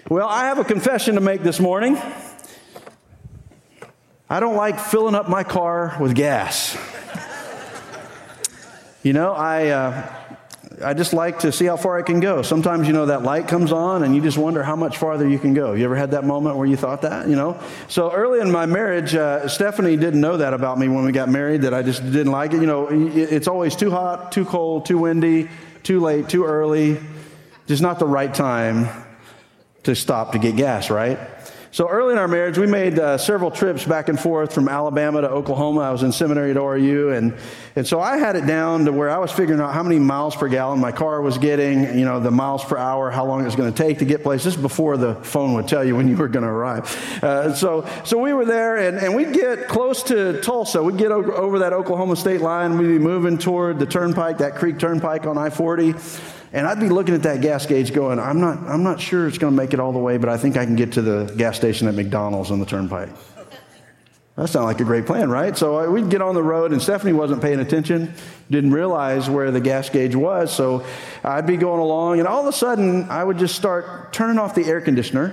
Well, I have a confession to make this morning. I don't like filling up my car with gas. You know, I just like to see how far I can go. Sometimes, that light comes on and you just wonder how much farther you can go. You ever had that moment where you thought that, So early in my marriage, Stephanie didn't know that about me when we got married, that I just didn't like it. It's always too hot, too cold, too windy, too late, too early, just not the right time to stop to get gas, right? So early in our marriage, we made several trips back and forth from Alabama to Oklahoma. I was in seminary at ORU, and so I had it down to where I was figuring out how many miles per gallon my car was getting, the miles per hour, how long it was going to take to get places. This is before the phone would tell you when you were going to arrive. So we were there, and we'd get close to Tulsa. We'd get over that Oklahoma state line. We'd be moving toward the turnpike, that Creek Turnpike on I-40. And I'd be looking at that gas gauge going, I'm not sure it's going to make it all the way, but I think I can get to the gas station at McDonald's on the turnpike. That sounded like a great plan, right? So we'd get on the road, and Stephanie wasn't paying attention, didn't realize where the gas gauge was. So I'd be going along, and all of a sudden, I would just start turning off the air conditioner.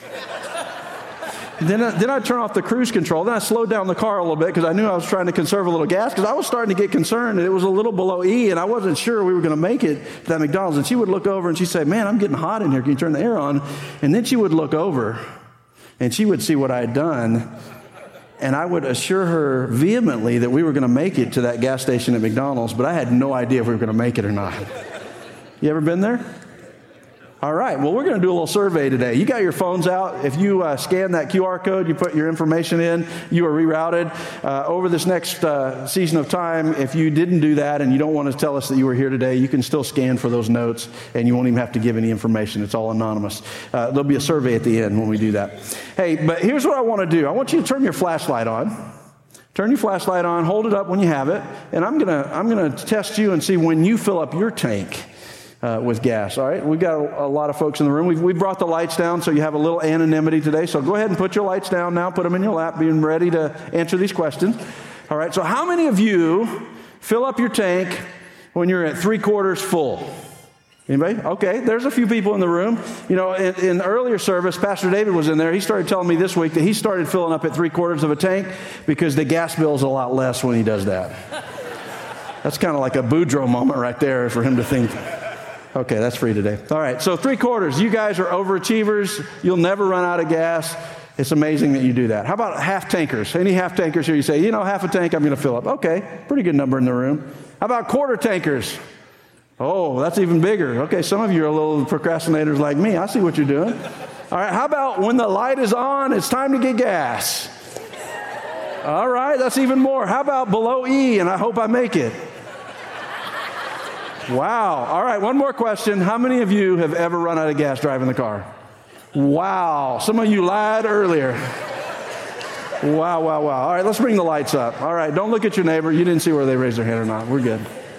Then I'd turn off the cruise control. Then I slowed down the car a little bit because I knew I was trying to conserve a little gas, because I was starting to get concerned that it was a little below E, and I wasn't sure we were going to make it to that McDonald's. And she would look over and she'd say, man, I'm getting hot in here. Can you turn the air on? And then she would look over and she would see what I had done. And I would assure her vehemently that we were going to make it to that gas station at McDonald's, but I had no idea if we were going to make it or not. You ever been there? All right, well, we're going to do a little survey today. You got your phones out. If you scan that QR code, you put your information in, you are rerouted. Over this next season of time, if you didn't do that and you don't want to tell us that you were here today, you can still scan for those notes, and you won't even have to give any information. It's all anonymous. There'll be a survey at the end when we do that. Hey, but here's what I want to do. I want you to turn your flashlight on. Turn your flashlight on, hold it up when you have it, and I'm gonna test you and see when you fill up your tank with gas. All right, we've got a lot of folks in the room. We brought the lights down so you have a little anonymity today. So go ahead and put your lights down now. Put them in your lap, being ready to answer these questions. All right, so how many of you fill up your tank when you're at 3/4 full? Anybody? Okay, there's a few people in the room. In earlier service, Pastor David was in there. He started telling me this week that he started filling up at 3/4 of a tank because the gas bill is a lot less when he does that. That's kind of like a Boudreaux moment right there for him to think. Okay, that's free today. All right, so 3/4. You guys are overachievers. You'll never run out of gas. It's amazing that you do that. How about half tankers? Any half tankers here? You say, half a tank I'm going to fill up. Okay, pretty good number in the room. How about quarter tankers? Oh, that's even bigger. Okay, some of you are a little procrastinators like me. I see what you're doing. All right, how about when the light is on, it's time to get gas? All right, that's even more. How about below E, and I hope I make it? Wow. All right, one more question. How many of you have ever run out of gas driving the car? Wow. Some of you lied earlier. Wow. All right, let's bring the lights up. All right, don't look at your neighbor. You didn't see whether they raised their hand or not. We're good.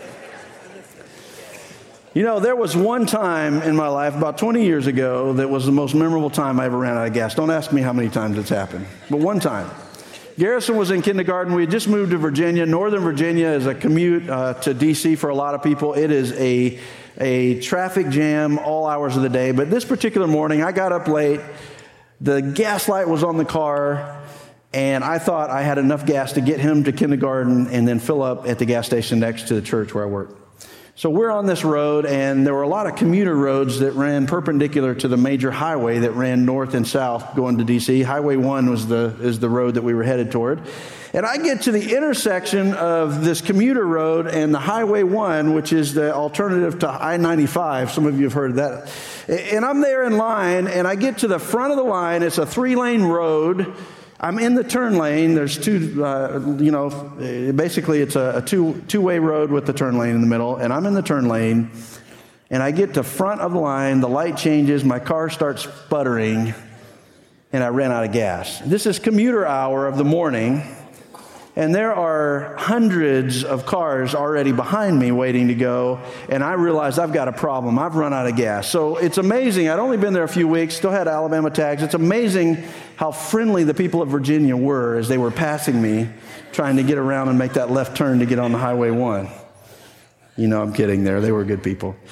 There was one time in my life, about 20 years ago, that was the most memorable time I ever ran out of gas. Don't ask me how many times it's happened, but one time. Garrison was in kindergarten. We had just moved to Virginia. Northern Virginia is a commute to D.C. for a lot of people. It is a traffic jam all hours of the day. But this particular morning, I got up late. The gas light was on the car, and I thought I had enough gas to get him to kindergarten and then fill up at the gas station next to the church where I work. So we're on this road, and there were a lot of commuter roads that ran perpendicular to the major highway that ran north and south going to D.C. Highway 1 is the road that we were headed toward. And I get to the intersection of this commuter road and the Highway 1, which is the alternative to I-95. Some of you have heard of that. And I'm there in line, and I get to the front of the line. It's a 3-lane road. I'm in the turn lane. There's basically it's a two-way road with the turn lane in the middle, and I'm in the turn lane, and I get to front of the line, the light changes, my car starts sputtering, and I ran out of gas. This is commuter hour of the morning, and there are hundreds of cars already behind me waiting to go, and I realized I've got a problem. I've run out of gas. So it's amazing. I'd only been there a few weeks, still had Alabama tags. It's amazing how friendly the people of Virginia were as they were passing me, trying to get around and make that left turn to get on the Highway 1. I'm kidding there. They were good people.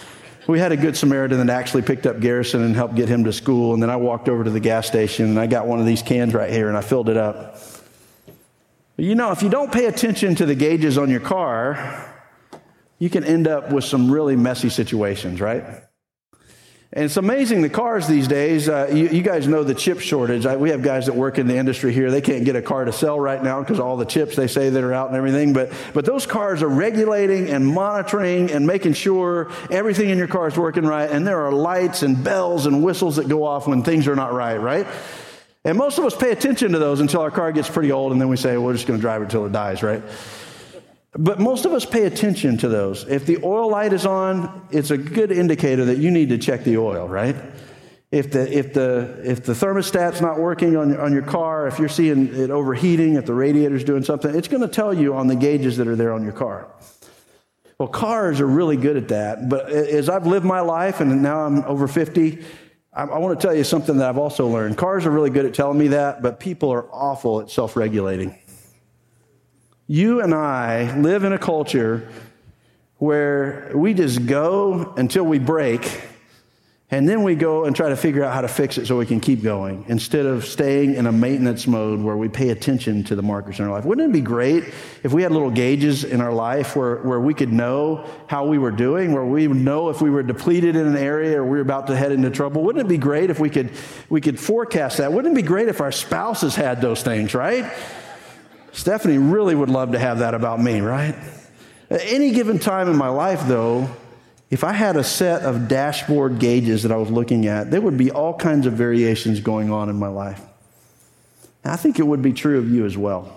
We had a good Samaritan that actually picked up Garrison and helped get him to school. And then I walked over to the gas station and I got one of these cans right here and I filled it up. But you know, if you don't pay attention to the gauges on your car, you can end up with some really messy situations, right? And it's amazing, the cars these days, you guys know the chip shortage. We have guys that work in the industry here. They can't get a car to sell right now because of all the chips they say that are out and everything. But those cars are regulating and monitoring and making sure everything in your car is working right. And there are lights and bells and whistles that go off when things are not right? And most of us pay attention to those until our car gets pretty old. And then we say, we're just going to drive it until it dies, right? But most of us pay attention to those. If the oil light is on, it's a good indicator that you need to check the oil, right? If the thermostat's not working on your car, if you're seeing it overheating, if the radiator's doing something, it's going to tell you on the gauges that are there on your car. Well, cars are really good at that. But as I've lived my life, and now I'm over 50, I want to tell you something that I've also learned. Cars are really good at telling me that, but people are awful at self-regulating. You and I live in a culture where we just go until we break, and then we go and try to figure out how to fix it so we can keep going, instead of staying in a maintenance mode where we pay attention to the markers in our life. Wouldn't it be great if we had little gauges in our life where we could know how we were doing, where we would know if we were depleted in an area or we were about to head into trouble? Wouldn't it be great if we could forecast that? Wouldn't it be great if our spouses had those things, right? Stephanie really would love to have that about me, right? At any given time in my life, though, if I had a set of dashboard gauges that I was looking at, there would be all kinds of variations going on in my life. And I think it would be true of you as well.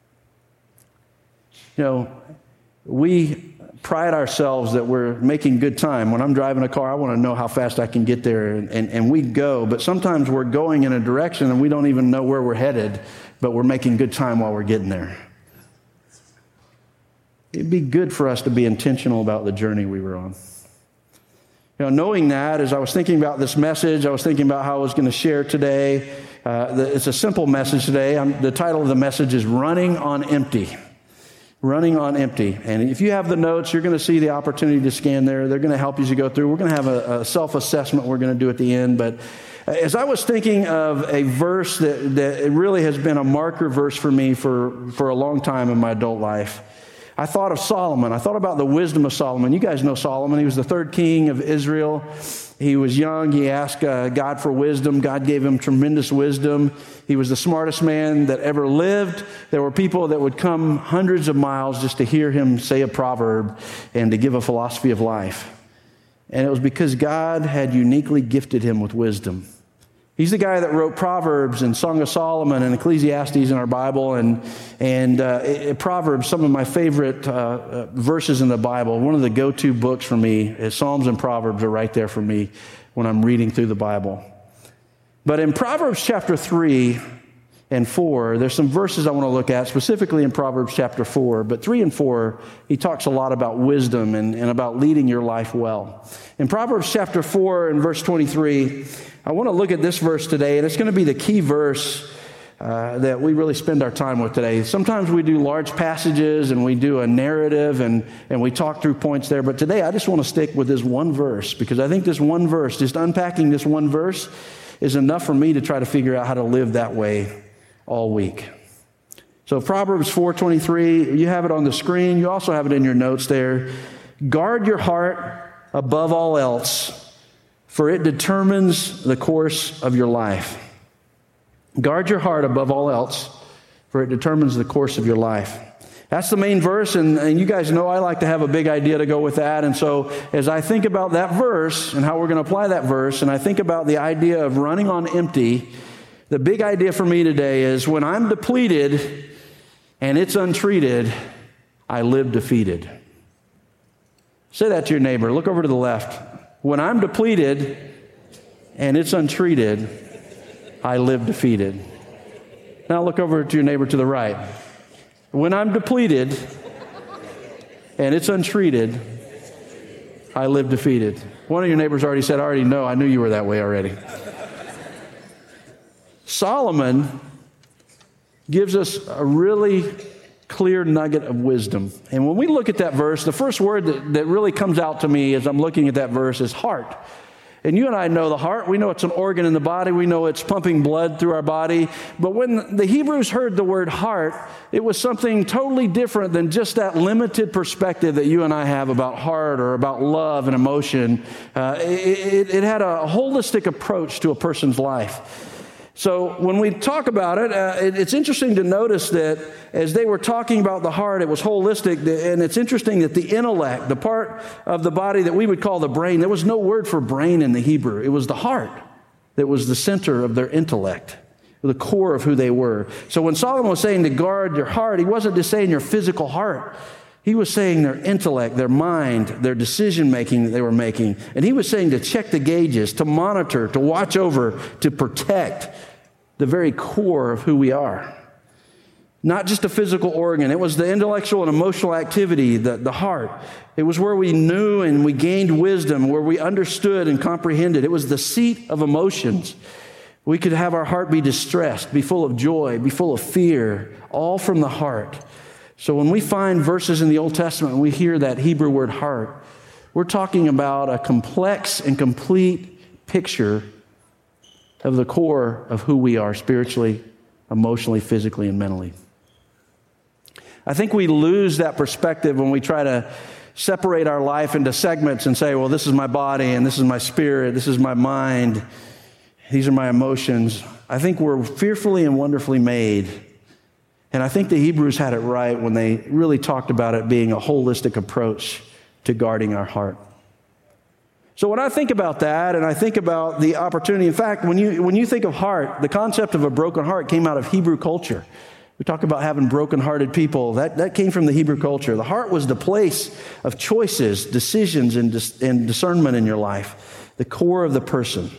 You know, we pride ourselves that we're making good time. When I'm driving a car, I want to know how fast I can get there, and we go. But sometimes we're going in a direction and we don't even know where we're headed, but we're making good time while we're getting there. It'd be good for us to be intentional about the journey we were on. You know, knowing that, as I was thinking about this message, I was thinking about how I was going to share today. It's a simple message today. The title of the message is Running on Empty. Running on Empty. And if you have the notes, you're going to see the opportunity to scan there. They're going to help you as you go through. We're going to have a self-assessment we're going to do at the end. But as I was thinking of a verse that really has been a marker verse for me for a long time in my adult life, I thought of Solomon. I thought about the wisdom of Solomon. You guys know Solomon. He was the third king of Israel. He was young. He asked God for wisdom. God gave him tremendous wisdom. He was the smartest man that ever lived. There were people that would come hundreds of miles just to hear him say a proverb and to give a philosophy of life. And it was because God had uniquely gifted him with wisdom. He's the guy that wrote Proverbs and Song of Solomon and Ecclesiastes in our Bible, and Proverbs, some of my favorite verses in the Bible. One of the go-to books for me is Psalms and Proverbs are right there for me when I'm reading through the Bible. But in Proverbs chapter 3 and 4, there's some verses I want to look at, specifically in Proverbs chapter 4. But 3 and 4, he talks a lot about wisdom and about leading your life well. In Proverbs chapter 4 and verse 23, I want to look at this verse today, and it's going to be the key verse that we really spend our time with today. Sometimes we do large passages and we do a narrative and we talk through points there, but today I just want to stick with this one verse, because I think this one verse, just unpacking this one verse, is enough for me to try to figure out how to live that way all week. So Proverbs 4:23, you have it on the screen. You also have it in your notes there. Guard your heart above all else, for it determines the course of your life. Guard your heart above all else, for it determines the course of your life. That's the main verse, and you guys know I like to have a big idea to go with that. And so as I think about that verse and how we're going to apply that verse, and I think about the idea of running on empty, the big idea for me today is when I'm depleted and it's untreated, I live defeated. Say that to your neighbor. Look over to the left. When I'm depleted and it's untreated, I live defeated. Now look over to your neighbor to the right. When I'm depleted and it's untreated, I live defeated. One of your neighbors already said, I already know. I knew you were that way already. Solomon gives us a really clear nugget of wisdom. And when we look at that verse, the first word that really comes out to me as I'm looking at that verse is heart. And you and I know the heart. We know it's an organ in the body. We know it's pumping blood through our body. But when the Hebrews heard the word heart, it was something totally different than just that limited perspective that you and I have about heart or about love and emotion. It had a holistic approach to a person's life. So when we talk about it, it's interesting to notice that as they were talking about the heart, it was holistic. And it's interesting that the intellect, the part of the body that we would call the brain, there was no word for brain in the Hebrew. It was the heart that was the center of their intellect, the core of who they were. So when Solomon was saying to guard your heart, he wasn't just saying your physical heart. He was saying their intellect, their mind, their decision-making that they were making. And he was saying to check the gauges, to monitor, to watch over, to protect the very core of who we are. Not just a physical organ. It was the intellectual and emotional activity, the heart. It was where we knew and we gained wisdom, where we understood and comprehended. It was the seat of emotions. We could have our heart be distressed, be full of joy, be full of fear, all from the heart. So when we find verses in the Old Testament and we hear that Hebrew word heart, we're talking about a complex and complete picture of the core of who we are spiritually, emotionally, physically, and mentally. I think we lose that perspective when we try to separate our life into segments and say, well, this is my body, and this is my spirit, this is my mind, these are my emotions. I think we're fearfully and wonderfully made. And I think the Hebrews had it right when they really talked about it being a holistic approach to guarding our heart. So when I think about that, and I think about the opportunity, in fact, when you think of heart, the concept of a broken heart came out of Hebrew culture. We talk about having broken-hearted people. That came from the Hebrew culture. The heart was the place of choices, decisions, and discernment in your life, the core of the person.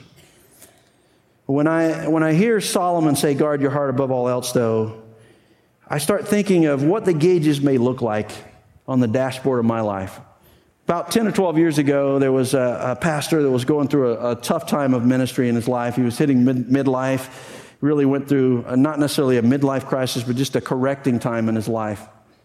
When I hear Solomon say, guard your heart above all else, though, I start thinking of what the gauges may look like on the dashboard of my life. About 10 or 12 years ago, there was a pastor that was going through a tough time of ministry in his life. He was hitting midlife, really went through not necessarily a midlife crisis, but just a correcting time in his life.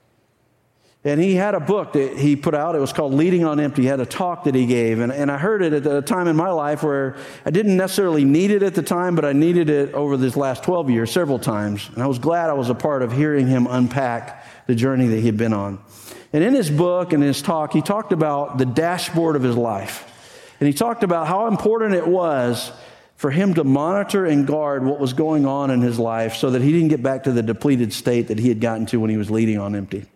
And he had a book that he put out. It was called Leading on Empty. He had a talk that he gave. And I heard it at a time in my life where I didn't necessarily need it at the time, but I needed it over this last 12 years several times. And I was glad I was a part of hearing him unpack the journey that he had been on. And in his book and his talk, he talked about the dashboard of his life. And he talked about how important it was for him to monitor and guard what was going on in his life so that he didn't get back to the depleted state that he had gotten to when he was leading on empty.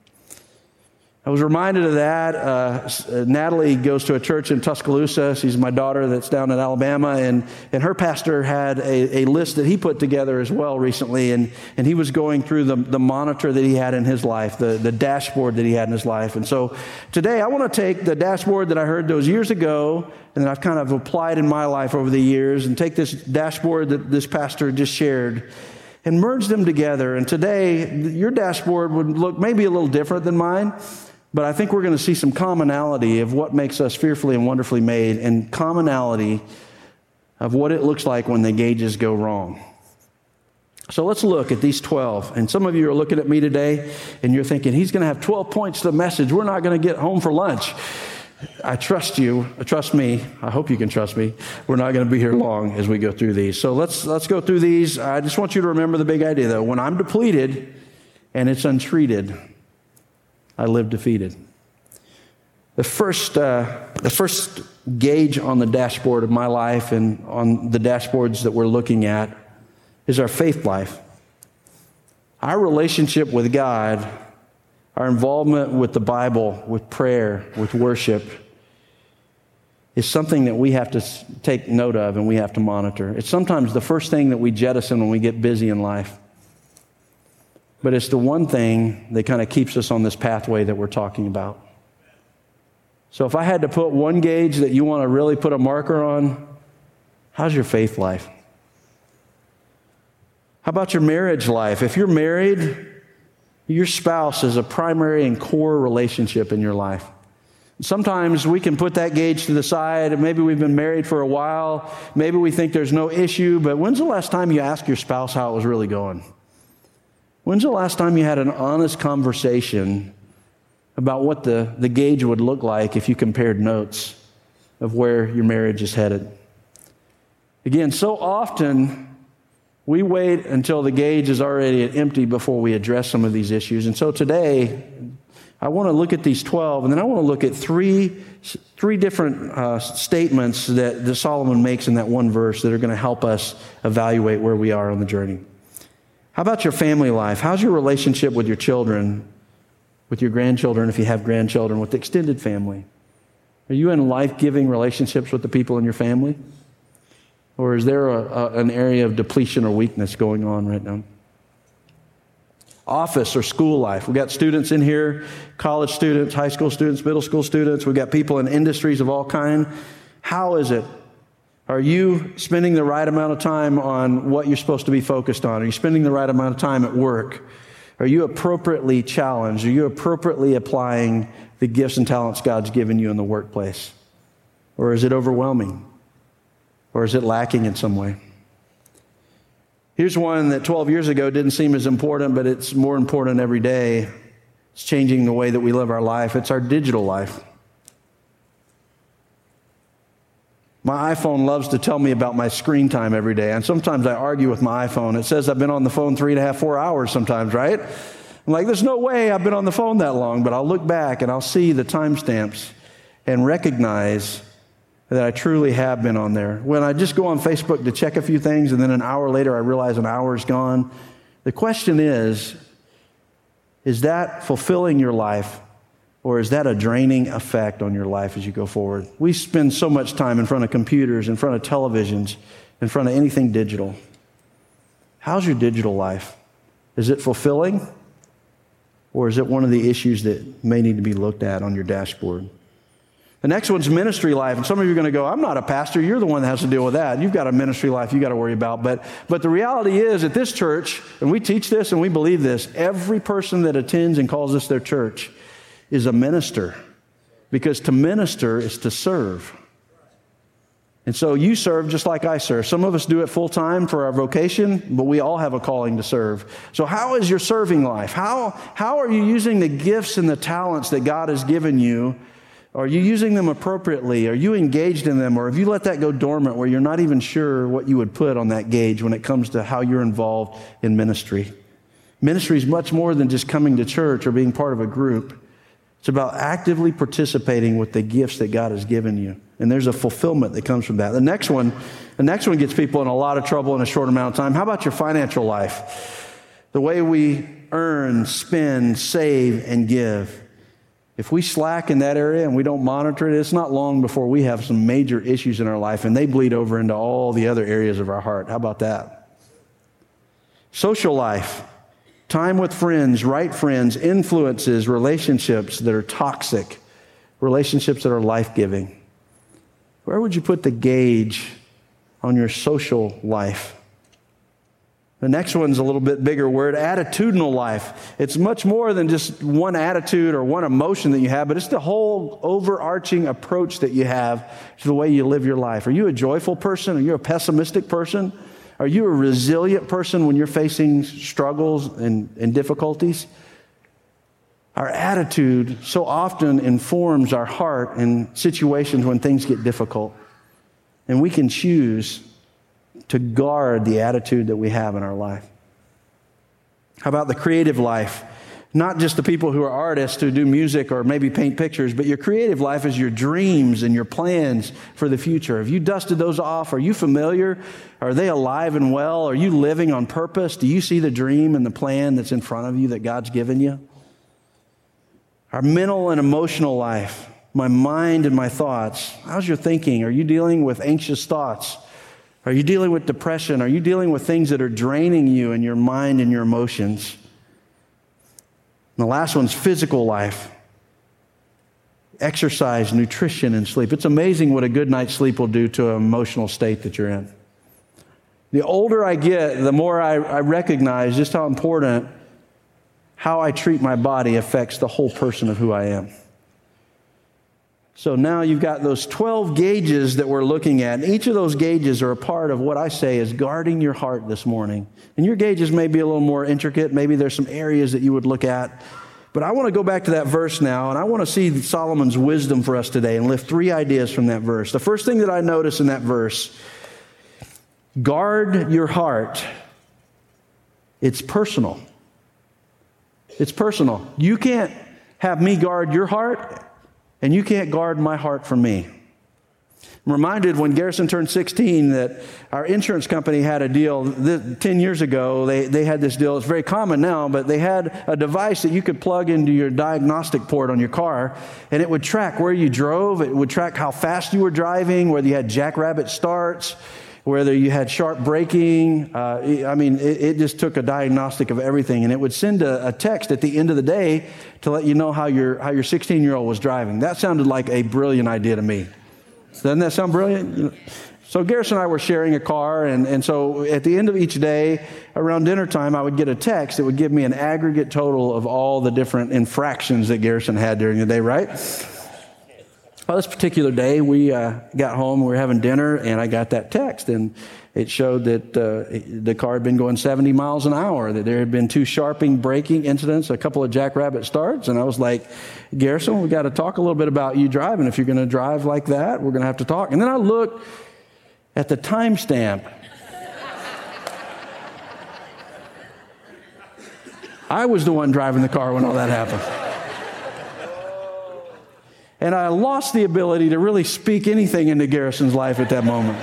I was reminded of that. Natalie goes to a church in Tuscaloosa. She's my daughter that's down in Alabama. And her pastor had a list that he put together as well recently. And he was going through the monitor that he had in his life, the dashboard that he had in his life. And so today I want to take the dashboard that I heard those years ago and that I've kind of applied in my life over the years and take this dashboard that this pastor just shared and merge them together. And today your dashboard would look maybe a little different than mine. But I think we're going to see some commonality of what makes us fearfully and wonderfully made and commonality of what it looks like when the gauges go wrong. So let's look at these 12. And some of you are looking at me today and you're thinking, he's going to have 12 points to the message. We're not going to get home for lunch. I trust you. Trust me. I hope you can trust me. We're not going to be here long as we go through these. So let's go through these. I just want you to remember the big idea, though. When I'm depleted and it's untreated, I live defeated. The first gauge on the dashboard of my life and on the dashboards that we're looking at is our faith life. Our relationship with God, our involvement with the Bible, with prayer, with worship, is something that we have to take note of and we have to monitor. It's sometimes the first thing that we jettison when we get busy in life. But it's the one thing that kind of keeps us on this pathway that we're talking about. So if I had to put one gauge that you want to really put a marker on, how's your faith life? How about your marriage life? If you're married, your spouse is a primary and core relationship in your life. Sometimes we can put that gauge to the side, and maybe we've been married for a while, maybe we think there's no issue, but when's the last time you asked your spouse how it was really going? When's the last time you had an honest conversation about what the gauge would look like if you compared notes of where your marriage is headed? Again, so often we wait until the gauge is already empty before we address some of these issues. And so today, I want to look at these 12, and then I want to look at three different statements that Solomon makes in that one verse that are going to help us evaluate where we are on the journey. How about your family life? How's your relationship with your children, with your grandchildren, if you have grandchildren, with the extended family? Are you in life-giving relationships with the people in your family? Or is there an area of depletion or weakness going on right now? Office or school life. We've got students in here, college students, high school students, middle school students. We've got people in industries of all kind. How is it? Are you spending the right amount of time on what you're supposed to be focused on? Are you spending the right amount of time at work? Are you appropriately challenged? Are you appropriately applying the gifts and talents God's given you in the workplace? Or is it overwhelming? Or is it lacking in some way? Here's one that 12 years ago didn't seem as important, but it's more important every day. It's changing the way that we live our life. It's our digital life. My iPhone loves to tell me about my screen time every day, and sometimes I argue with my iPhone. It says I've been on the phone 3.5, 4 hours sometimes, right? I'm like, there's no way I've been on the phone that long, but I'll look back and I'll see the timestamps and recognize that I truly have been on there. When I just go on Facebook to check a few things and then an hour later I realize an hour's gone, the question is that fulfilling your life, or is that a draining effect on your life as you go forward? We spend so much time in front of computers, in front of televisions, in front of anything digital. How's your digital life? Is it fulfilling? Or is it one of the issues that may need to be looked at on your dashboard? The next one's ministry life. And some of you are going to go, I'm not a pastor. You're the one that has to deal with that. You've got a ministry life you got to worry about. But the reality is at this church, and we teach this and we believe this, every person that attends and calls this their church is a minister. Because to minister is to serve. And so you serve just like I serve. Some of us do it full time for our vocation, but we all have a calling to serve. So how is your serving life? How are you using the gifts and the talents that God has given you? Are you using them appropriately? Are you engaged in them? Or have you let that go dormant where you're not even sure what you would put on that gauge when it comes to how you're involved in ministry? Ministry is much more than just coming to church or being part of a group. It's about actively participating with the gifts that God has given you. And there's a fulfillment that comes from that. The next one gets people in a lot of trouble in a short amount of time. How about your financial life? The way we earn, spend, save, and give. If we slack in that area and we don't monitor it, it's not long before we have some major issues in our life and they bleed over into all the other areas of our heart. How about that? Social life, time with friends, right friends, influences, relationships that are toxic, relationships that are life-giving. Where would you put the gauge on your social life? The next one's a little bit bigger word, attitudinal life. It's much more than just one attitude or one emotion that you have, but it's the whole overarching approach that you have to the way you live your life. Are you a joyful person? Are you a pessimistic person? Are you a resilient person when you're facing struggles and difficulties? Our attitude so often informs our heart in situations when things get difficult. And we can choose to guard the attitude that we have in our life. How about the creative life? Not just the people who are artists who do music or maybe paint pictures, but your creative life is your dreams and your plans for the future. Have you dusted those off? Are you familiar? Are they alive and well? Are you living on purpose? Do you see the dream and the plan that's in front of you that God's given you? Our mental and emotional life, my mind and my thoughts. How's your thinking? Are you dealing with anxious thoughts? Are you dealing with depression? Are you dealing with things that are draining you and your mind and your emotions? And the last one's physical life. Exercise, nutrition, and sleep. It's amazing what a good night's sleep will do to an emotional state that you're in. The older I get, the more I recognize just how important how I treat my body affects the whole person of who I am. So now you've got those 12 gauges that we're looking at. And each of those gauges are a part of what I say is guarding your heart this morning. And your gauges may be a little more intricate. Maybe there's some areas that you would look at. But I want to go back to that verse now, and I want to see Solomon's wisdom for us today and lift 3 ideas from that verse. The first thing that I notice in that verse, guard your heart. It's personal. It's personal. You can't have me guard your heart, and you can't guard my heart from me. I'm reminded when Garrison turned 16 that our insurance company had a deal 10 years ago. They had this deal. It's very common now, but they had a device that you could plug into your diagnostic port on your car, and it would track where you drove. It would track how fast you were driving, whether you had jackrabbit starts, whether you had sharp braking. It just took a diagnostic of everything, and it would send a text at the end of the day to let you know how your 16-year-old was driving. That sounded like a brilliant idea to me. Doesn't that sound brilliant? So Garrison and I were sharing a car, and so at the end of each day, around dinner time, I would get a text that would give me an aggregate total of all the different infractions that Garrison had during the day, right? Well, this particular day, we got home, we were having dinner, and I got that text, and it showed that the car had been going 70 miles an hour, that there had been 2 sharping braking incidents, a couple of jackrabbit starts, and I was like, Garrison, we got to talk a little bit about you driving. If you're going to drive like that, we're going to have to talk. And then I looked at the timestamp. I was the one driving the car when all that happened. And I lost the ability to really speak anything into Garrison's life at that moment.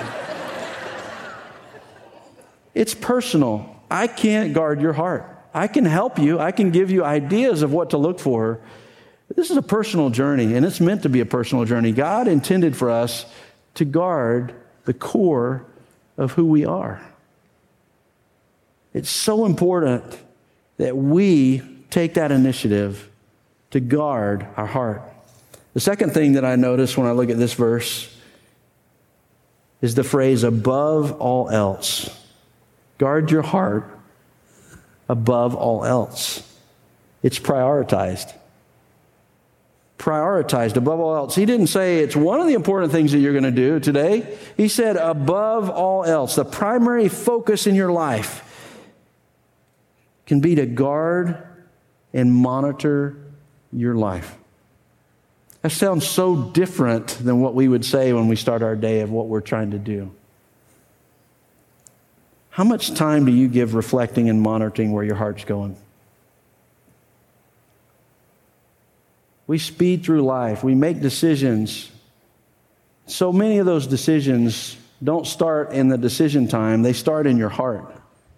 It's personal. I can't guard your heart. I can help you. I can give you ideas of what to look for. But this is a personal journey, and it's meant to be a personal journey. God intended for us to guard the core of who we are. It's so important that we take that initiative to guard our heart. The second thing that I notice when I look at this verse is the phrase, above all else. Guard your heart above all else. It's prioritized. Prioritized above all else. He didn't say it's one of the important things that you're going to do today. He said above all else. The primary focus in your life can be to guard and monitor your life. That sounds so different than what we would say when we start our day of what we're trying to do. How much time do you give reflecting and monitoring where your heart's going? We speed through life. We make decisions. So many of those decisions don't start in the decision time. They start in your heart.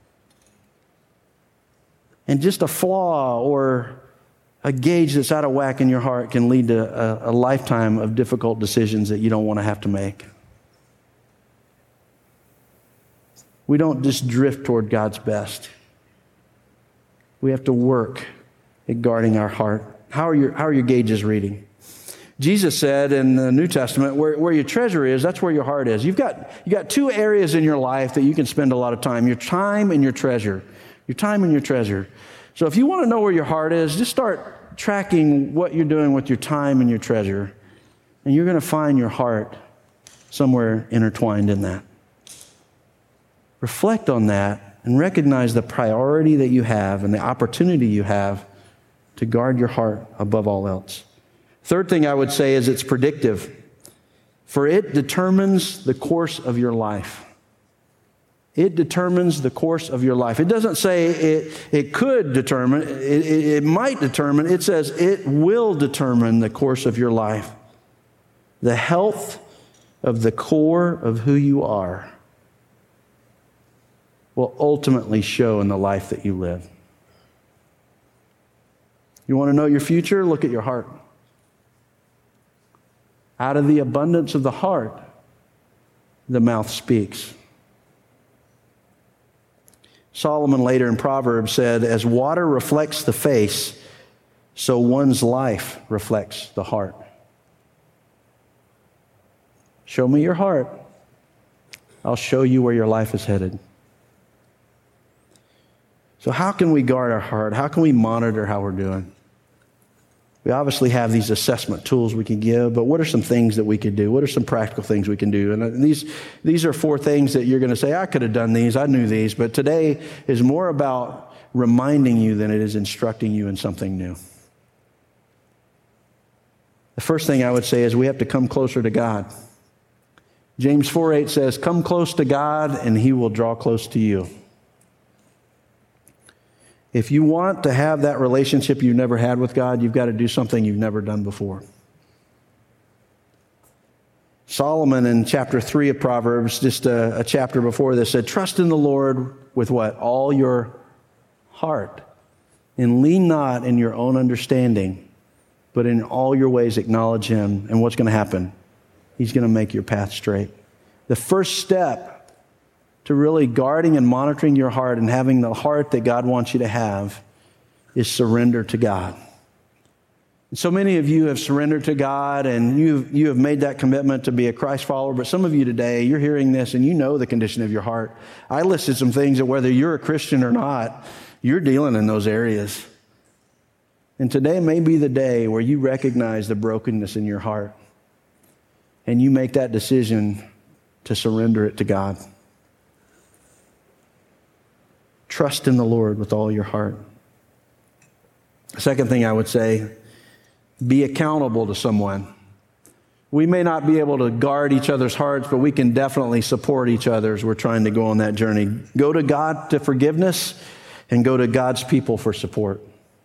And just a flaw or a gauge that's out of whack in your heart can lead to a lifetime of difficult decisions that you don't want to have to make. We don't just drift toward God's best. We have to work at guarding our heart. How are your gauges reading? Jesus said in the New Testament, where your treasure is, that's where your heart is. You got 2 areas in your life that you can spend a lot of time, your time and your treasure. Your time and your treasure. So if you want to know where your heart is, just start tracking what you're doing with your time and your treasure. And you're going to find your heart somewhere intertwined in that. Reflect on that and recognize the priority that you have and the opportunity you have to guard your heart above all else. Third thing I would say is it's predictive, for it determines the course of your life. It determines the course of your life. It doesn't say it could determine, it might determine. It says it will determine the course of your life. The health of the core of who you are will ultimately show in the life that you live. You want to know your future? Look at your heart. Out of the abundance of the heart, the mouth speaks. Solomon later in Proverbs said, as water reflects the face, so one's life reflects the heart. Show me your heart. I'll show you where your life is headed. So how can we guard our heart? How can we monitor how we're doing? We obviously have these assessment tools we can give, but what are some things that we could do? What are some practical things we can do? And these are 4 things that you're going to say, I could have done these, I knew these, but today is more about reminding you than it is instructing you in something new. The first thing I would say is we have to come closer to God. James 4:8 says, come close to God and he will draw close to you. If you want to have that relationship you've never had with God, you've got to do something you've never done before. Solomon in chapter 3 of Proverbs, just a chapter before this, said, trust in the Lord with what? All your heart. And lean not in your own understanding, but in all your ways acknowledge him. And what's going to happen? He's going to make your path straight. The first step to really guarding and monitoring your heart and having the heart that God wants you to have is surrender to God. And so many of you have surrendered to God and you have made that commitment to be a Christ follower, but some of you today, you're hearing this and you know the condition of your heart. I listed some things that whether you're a Christian or not, you're dealing in those areas. And today may be the day where you recognize the brokenness in your heart and you make that decision to surrender it to God. Trust in the Lord with all your heart. The second thing I would say, be accountable to someone. We may not be able to guard each other's hearts, but we can definitely support each other as we're trying to go on that journey. Go to God to forgiveness and go to God's people for support.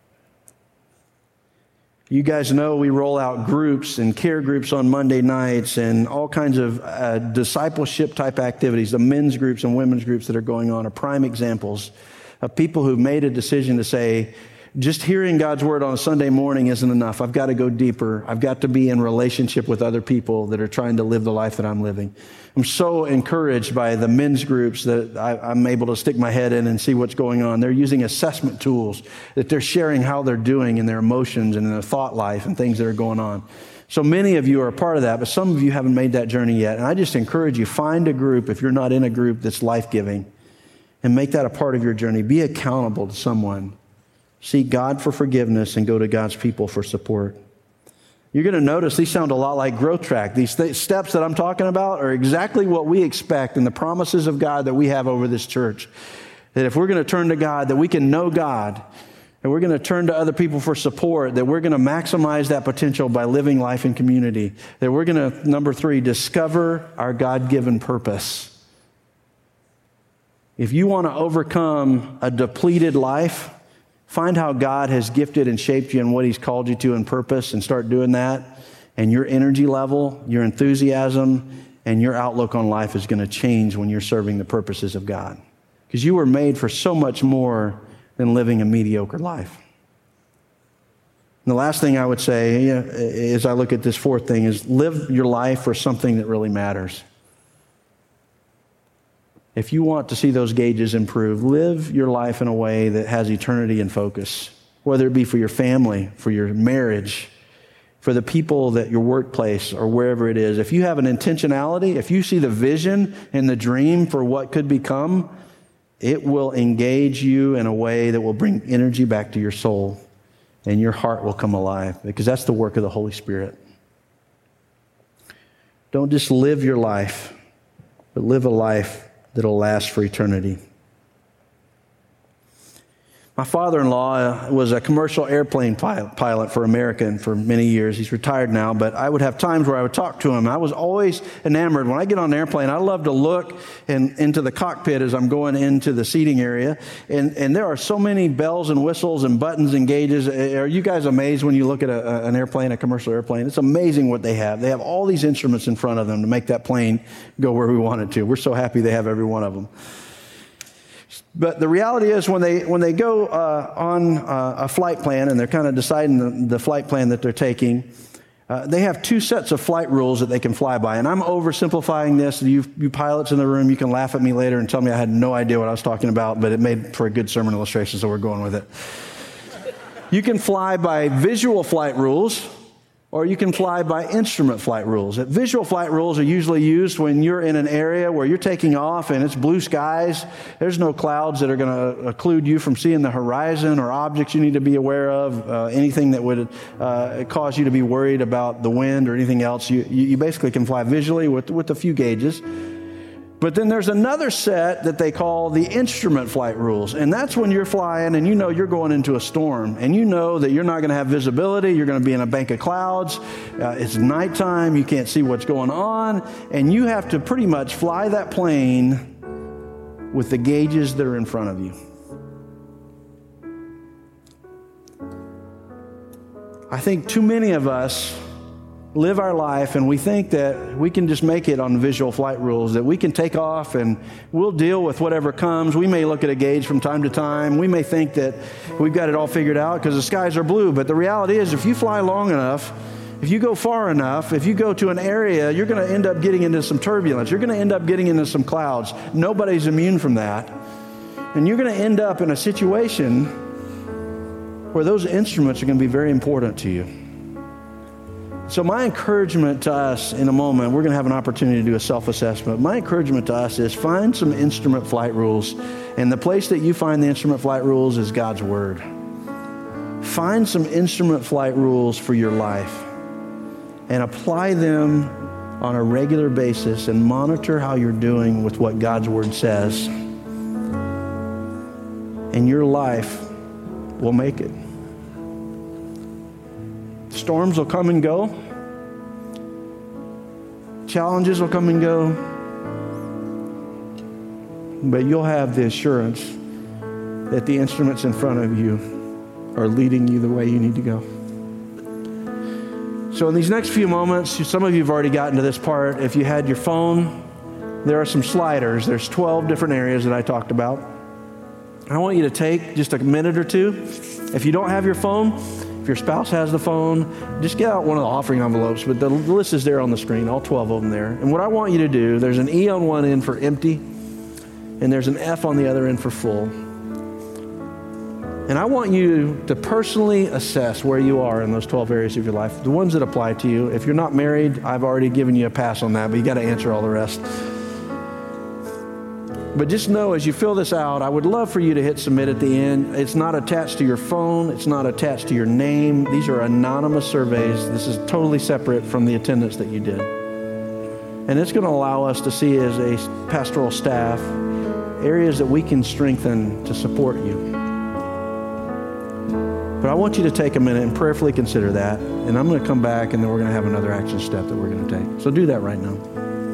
You guys know we roll out groups and care groups on Monday nights and all kinds of discipleship type activities. The men's groups and women's groups that are going on are prime examples of people who've made a decision to say, just hearing God's word on a Sunday morning isn't enough. I've got to go deeper. I've got to be in relationship with other people that are trying to live the life that I'm living. I'm so encouraged by the men's groups that I'm able to stick my head in and see what's going on. They're using assessment tools that they're sharing how they're doing in their emotions and in their thought life and things that are going on. So many of you are a part of that, but some of you haven't made that journey yet. And I just encourage you, find a group if you're not in a group that's life-giving and make that a part of your journey. Be accountable to someone. Seek God for forgiveness and go to God's people for support. You're going to notice these sound a lot like Growth Track. These steps that I'm talking about are exactly what we expect in the promises of God that we have over this church. That if we're going to turn to God, that we can know God, and we're going to turn to other people for support, that we're going to maximize that potential by living life in community. That we're going to, number 3, discover our God-given purpose. If you want to overcome a depleted life, find how God has gifted and shaped you and what he's called you to in purpose and start doing that. And your energy level, your enthusiasm, and your outlook on life is going to change when you're serving the purposes of God. Because you were made for so much more than living a mediocre life. And the last thing I would say, as I look at this 4th thing, is live your life for something that really matters. If you want to see those gauges improve, live your life in a way that has eternity in focus, whether it be for your family, for your marriage, for the people that your workplace or wherever it is. If you have an intentionality, if you see the vision and the dream for what could become, it will engage you in a way that will bring energy back to your soul and your heart will come alive because that's the work of the Holy Spirit. Don't just live your life, but live a life that'll last for eternity. My father-in-law was a commercial airplane pilot for American for many years. He's retired now, but I would have times where I would talk to him. I was always enamored. When I get on an airplane, I love to look into the cockpit as I'm going into the seating area. And there are so many bells and whistles and buttons and gauges. Are you guys amazed when you look at an airplane, a commercial airplane? It's amazing what they have. They have all these instruments in front of them to make that plane go where we want it to. We're so happy they have every one of them. But the reality is when they go on a flight plan and they're kind of deciding the flight plan that they're taking, they have 2 sets of flight rules that they can fly by. And I'm oversimplifying this. You pilots in the room, you can laugh at me later and tell me I had no idea what I was talking about, but it made for a good sermon illustration, so we're going with it. You can fly by visual flight rules, or you can fly by instrument flight rules. Visual flight rules are usually used when you're in an area where you're taking off and it's blue skies. There's no clouds that are going to occlude you from seeing the horizon or objects you need to be aware of, anything that would cause you to be worried about the wind or anything else. You basically can fly visually with a few gauges. But then there's another set that they call the instrument flight rules. And that's when you're flying and you know you're going into a storm. And you know that you're not going to have visibility. You're going to be in a bank of clouds. It's nighttime. You can't see what's going on. And you have to pretty much fly that plane with the gauges that are in front of you. I think too many of us live our life and we think that we can just make it on visual flight rules, that we can take off and we'll deal with whatever comes. We may look at a gauge from time to time. We may think that we've got it all figured out because the skies are blue. But the reality is, if you fly long enough, if you go far enough, if you go to an area, you're going to end up getting into some turbulence. You're going to end up getting into some clouds. Nobody's immune from that. And you're going to end up in a situation where those instruments are going to be very important to you. So my encouragement to us in a moment, we're going to have an opportunity to do a self-assessment. My encouragement to us is find some instrument flight rules. And the place that you find the instrument flight rules is God's Word. Find some instrument flight rules for your life and apply them on a regular basis and monitor how you're doing with what God's Word says. And your life will make it. Storms will come and go. Challenges will come and go. But you'll have the assurance that the instruments in front of you are leading you the way you need to go. So in these next few moments, some of you have already gotten to this part. If you had your phone, there are some sliders. There's 12 different areas that I talked about. I want you to take just a minute or two. If you don't have your phone, if your spouse has the phone, just get out one of the offering envelopes, but the list is there on the screen, all 12 of them there. And what I want you to do, there's an E on one end for empty, and there's an F on the other end for full. And I want you to personally assess where you are in those 12 areas of your life, the ones that apply to you. If you're not married, I've already given you a pass on that, but you got to answer all the rest. But just know, as you fill this out, I would love for you to hit submit at the end. It's not attached to your phone. It's not attached to your name. These are anonymous surveys. This is totally separate from the attendance that you did. And it's going to allow us to see as a pastoral staff areas that we can strengthen to support you. But I want you to take a minute and prayerfully consider that. And I'm going to come back and then we're going to have another action step that we're going to take. So do that right now.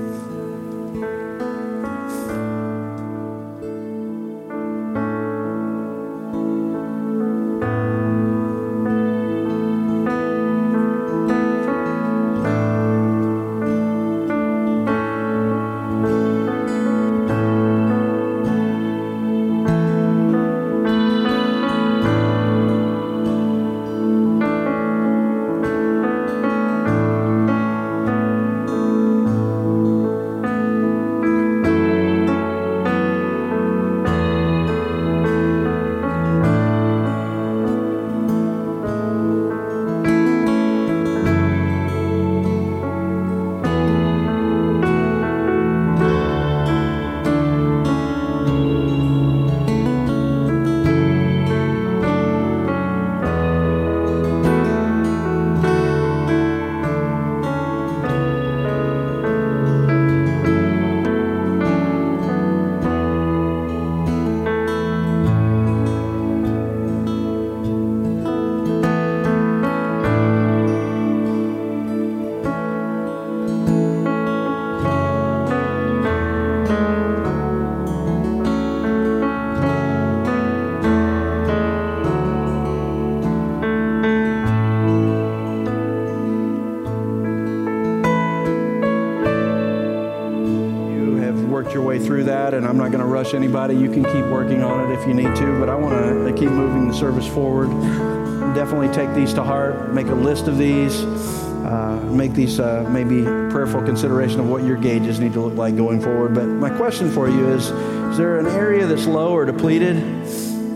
Through that, and I'm not going to rush anybody. You can keep working on it if you need to, but I want to keep moving the service forward. Definitely take these to heart. Make a list of these. Make these maybe prayerful consideration of what your gauges need to look like going forward. But my question for you is there an area that's low or depleted?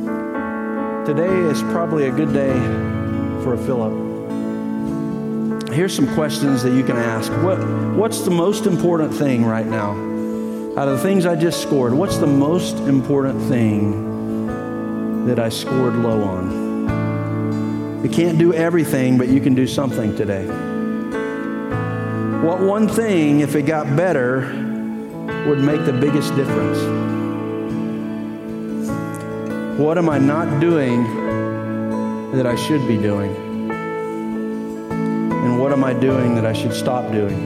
Today is probably a good day for a fill-up. here's some questions that you can ask. What's the most important thing right now? Out of the things I just scored, what's the most important thing that I scored low on? You can't do everything, but you can do something today. What one thing, if it got better, would make the biggest difference? What am I not doing that I should be doing? And what am I doing that I should stop doing?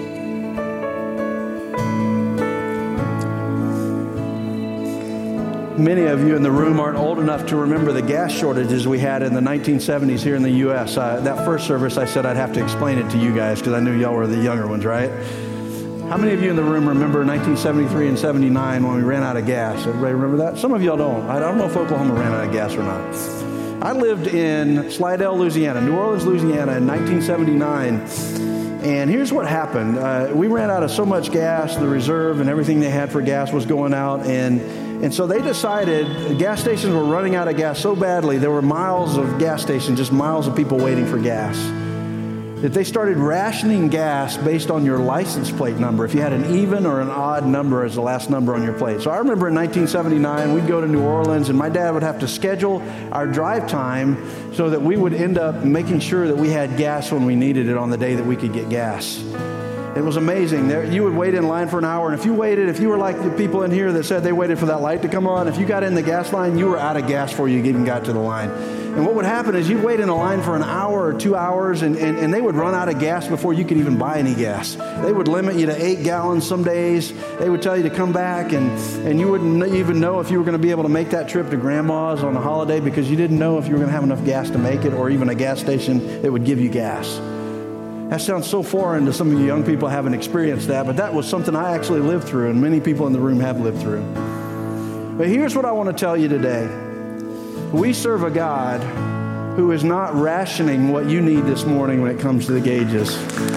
Many of you in the room aren't old enough to remember the gas shortages we had in the 1970s here in the U.S. That first service, I said I'd have to explain it to you guys because I knew y'all were the younger ones, right? How many of you in the room remember 1973 and 79 when we ran out of gas? Everybody remember that? Some of y'all don't. I don't know if Oklahoma ran out of gas or not. I lived in Slidell, Louisiana, New Orleans, Louisiana in 1979. And here's what happened. We ran out of so much gas, the reserve and everything they had for gas was going out. And so they decided gas stations were running out of gas so badly, there were miles of gas stations, just miles of people waiting for gas, that they started rationing gas based on your license plate number, if you had an even or an odd number as the last number on your plate. So I remember in 1979, we'd go to New Orleans, and my dad would have to schedule our drive time so that we would end up making sure that we had gas when we needed it on the day that we could get gas. It was amazing. You would wait in line for an hour, and if you were like the people in here that said they waited for that light to come on, if you got in the gas line, you were out of gas before you even got to the line. And what would happen is you'd wait in a line for an hour or 2 hours, and they would run out of gas before you could even buy any gas. They would limit you to 8 gallons some days. They would tell you to come back, and you wouldn't even know if you were going to be able to make that trip to Grandma's on a holiday because you didn't know if you were going to have enough gas to make it or even a gas station that would give you gas. That sounds so foreign to some of you young people who haven't experienced that, but that was something I actually lived through, and many people in the room have lived through. But here's what I want to tell you today. We serve a God who is not rationing what you need this morning when it comes to the gauges.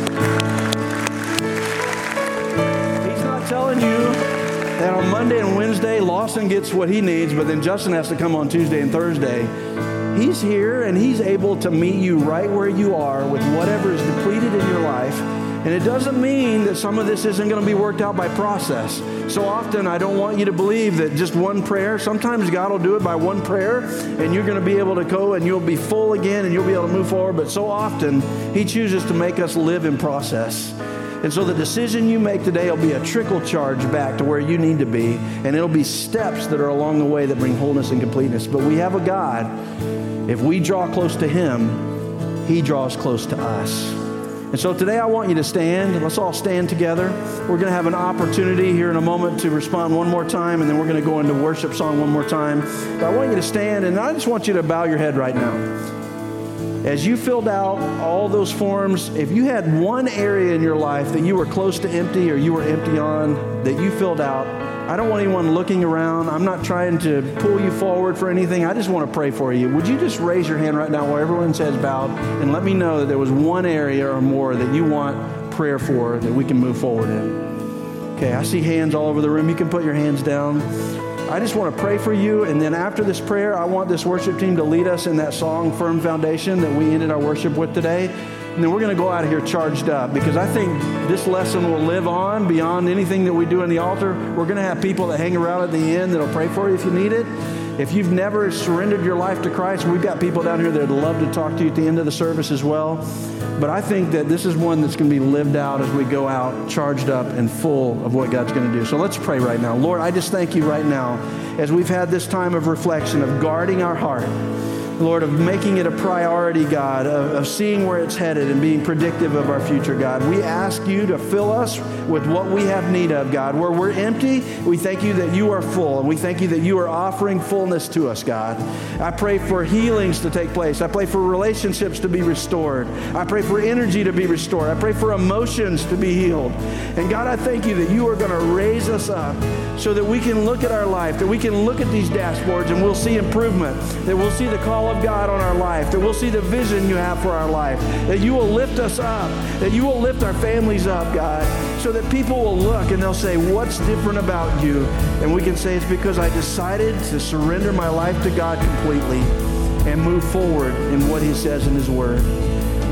He's not telling you that on Monday and Wednesday, Lawson gets what he needs, but then Justin has to come on Tuesday and Thursday. He's here, and he's able to meet you right where you are with whatever is depleted in your life. And it doesn't mean that some of this isn't going to be worked out by process. So often, I don't want you to believe that just one prayer. Sometimes God will do it by one prayer, and you're going to be able to go, and you'll be full again, and you'll be able to move forward. But so often, He chooses to make us live in process. And so the decision you make today will be a trickle charge back to where you need to be, and it'll be steps that are along the way that bring wholeness and completeness. But we have a God. If we draw close to Him, He draws close to us. And so today I want you to stand. Let's all stand together. We're going to have an opportunity here in a moment to respond one more time, and then we're going to go into worship song one more time. But I want you to stand, and I just want you to bow your head right now. As you filled out all those forms, if you had one area in your life that you were close to empty or you were empty on that you filled out, I don't want anyone looking around. I'm not trying to pull you forward for anything. I just want to pray for you. Would you just raise your hand right now while everyone's heads bowed and let me know that there was one area or more that you want prayer for that we can move forward in? Okay, I see hands all over the room. You can put your hands down. I just want to pray for you, and then after this prayer, I want this worship team to lead us in that song, Firm Foundation, that we ended our worship with today. And then we're going to go out of here charged up, because I think this lesson will live on beyond anything that we do in the altar. We're going to have people that hang around at the end that'll pray for you if you need it. If you've never surrendered your life to Christ, we've got people down here that would love to talk to you at the end of the service as well. But I think that this is one that's going to be lived out as we go out charged up and full of what God's going to do. So let's pray right now. Lord, I just thank you right now as we've had this time of reflection, of guarding our heart. Lord, of making it a priority, God, of seeing where it's headed and being predictive of our future, God. We ask you to fill us with what we have need of, God. Where we're empty, we thank you that you are full, and we thank you that you are offering fullness to us, God. I pray for healings to take place. I pray for relationships to be restored. I pray for energy to be restored. I pray for emotions to be healed. And God, I thank you that you are going to raise us up so that we can look at our life, that we can look at these dashboards and we'll see improvement, that we'll see the call of God on our life, that we'll see the vision you have for our life, that you will lift us up, that you will lift our families up, God, so that people will look and they'll say, what's different about you? And we can say, it's because I decided to surrender my life to God completely and move forward in what He says in His Word.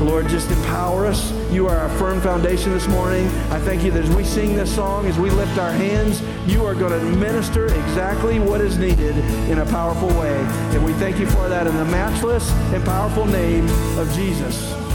Lord, just empower us. You are our firm foundation this morning. I thank you that as we sing this song, as we lift our hands, you are going to minister exactly what is needed in a powerful way. And we thank you for that in the matchless and powerful name of Jesus.